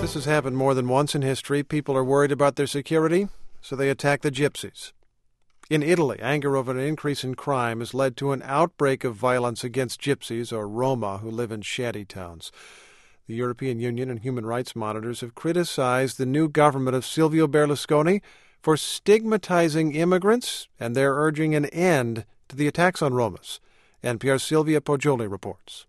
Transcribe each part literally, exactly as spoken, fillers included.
This has happened more than once in history. People are worried about their security, so they attack the gypsies. In Italy, anger over an increase in crime has led to an outbreak of violence against gypsies, or Roma, who live in shanty towns. The European Union and human rights monitors have criticized the new government of Silvio Berlusconi for stigmatizing immigrants, and they're urging an end to the attacks on Romas. N P R's Silvia Poggioli reports.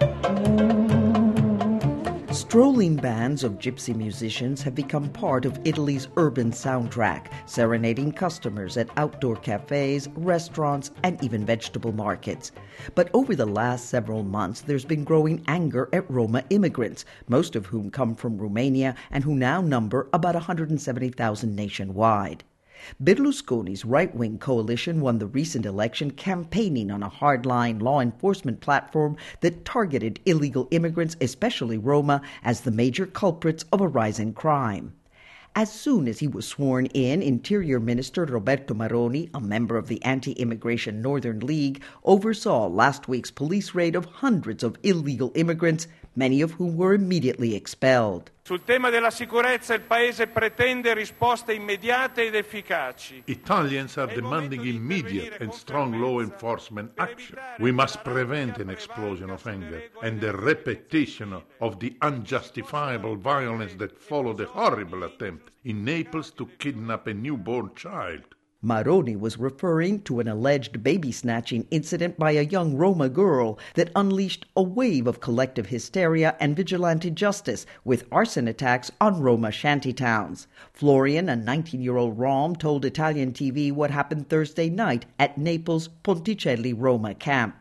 Strolling bands of gypsy musicians have become part of Italy's urban soundtrack, serenading customers at outdoor cafes, restaurants, and even vegetable markets. But over the last several months, there's been growing anger at Roma immigrants, most of whom come from Romania and who now number about one hundred seventy thousand nationwide. Berlusconi's right-wing coalition won the recent election campaigning on a hardline law enforcement platform that targeted illegal immigrants, especially Roma, as the major culprits of a rise in crime. As soon as he was sworn in, Interior Minister Roberto Maroni, a member of the anti-immigration Northern League, oversaw last week's police raid of hundreds of illegal immigrants, many of whom were immediately expelled. Sul tema della sicurezza il Paese pretende risposte immediate ed efficaci. Italians are demanding immediate and strong law enforcement action. We must prevent an explosion of anger and the repetition of the unjustifiable violence that followed the horrible attempt in Naples to kidnap a newborn child. Maroni was referring to an alleged baby-snatching incident by a young Roma girl that unleashed a wave of collective hysteria and vigilante justice with arson attacks on Roma shantytowns. Florian, a nineteen-year-old Rom, told Italian T V what happened Thursday night at Naples' Ponticelli Roma camp.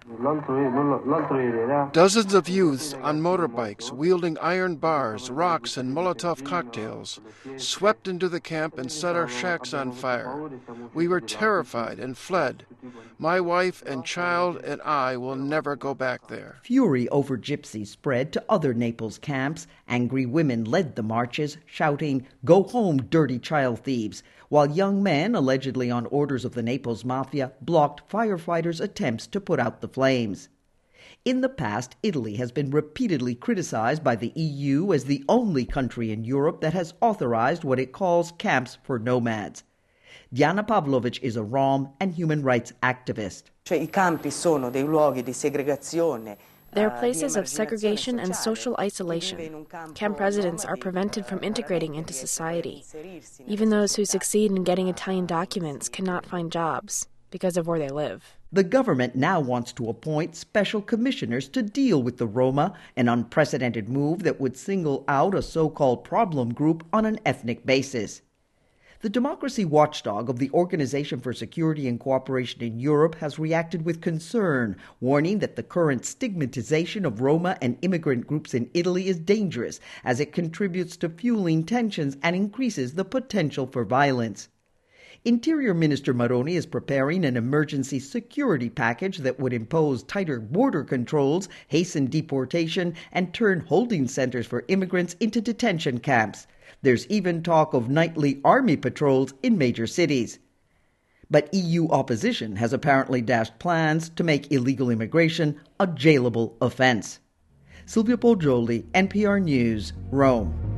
Dozens of youths on motorbikes wielding iron bars, rocks, and Molotov cocktails swept into the camp and set our shacks on fire. We were terrified and fled. My wife and child and I will never go back there. Fury over gypsies spread to other Naples camps. Angry women led the marches, shouting, "Go home, dirty child thieves," while young men, allegedly on orders of the Naples Mafia, blocked firefighters' attempts to put out the flames. In the past, Italy has been repeatedly criticized by the E U as the only country in Europe that has authorized what it calls camps for nomads. Diana Pavlovic is a Rom and human rights activist. I campi sono dei luoghi di segregazione. They are places of segregation and social isolation. Camp residents are prevented from integrating into society. Even those who succeed in getting Italian documents cannot find jobs because of where they live. The government now wants to appoint special commissioners to deal with the Roma, an unprecedented move that would single out a so-called problem group on an ethnic basis. The democracy watchdog of the Organization for Security and Cooperation in Europe has reacted with concern, warning that the current stigmatization of Roma and immigrant groups in Italy is dangerous as it contributes to fueling tensions and increases the potential for violence. Interior Minister Maroni is preparing an emergency security package that would impose tighter border controls, hasten deportation, and turn holding centers for immigrants into detention camps. There's even talk of nightly army patrols in major cities. But E U opposition has apparently dashed plans to make illegal immigration a jailable offense. Silvia Poggioli, N P R News, Rome.